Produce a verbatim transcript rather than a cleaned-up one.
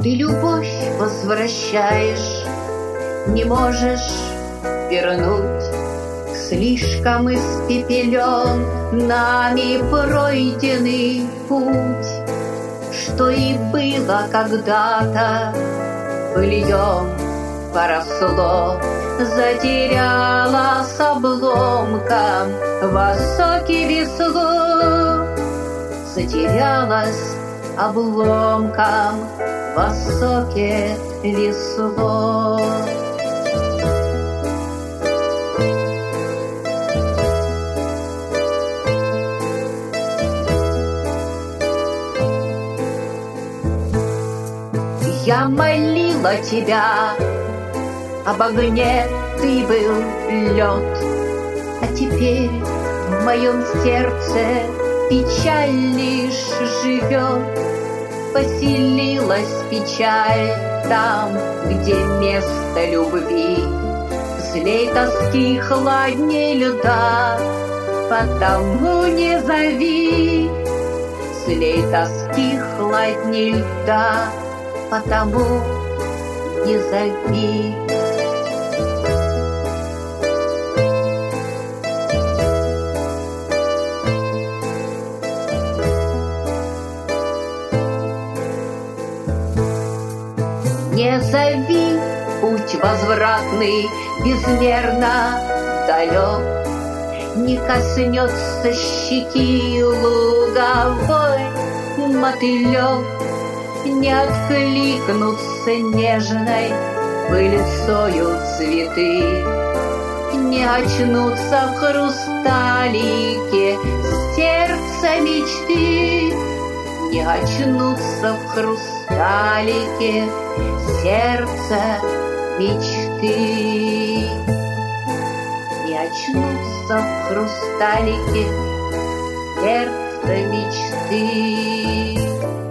Ты любовь возвращаешь, не можешь вернуть. Слишком испепелен нами пройденный путь, что и было когда-то, быльем поросло, затеряла с обломком высокий весло, затерялась обломком высокое весло. Я молила тебя, об огне ты был лед, а теперь в моем сердце печаль лишь живет. Поселилась печаль там, где место любви, злей тоски хладней льда, потому не зови. Злей тоски хладней льда, потому не зови. Не зови, путь возвратный безмерно далек, не коснется щеки луговой мотылек, не откликнутся нежной пыльцою цветы, не очнутся в хрусталике сердца мечты, не очнутся в хрусталике сердца мечты, не очнутся в хрусталике сердца мечты.